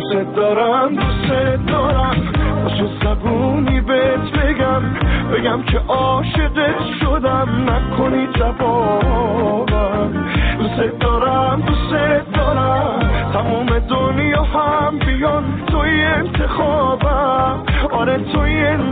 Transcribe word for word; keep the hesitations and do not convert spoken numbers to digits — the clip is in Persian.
دوست دارم دوست دارم باشه زبونی بهت بگم بگم که عاشقت شدم نکنی جوابم دوست دارم دوست دارم تمام دنیا هم بیان توی انتخابم آره توی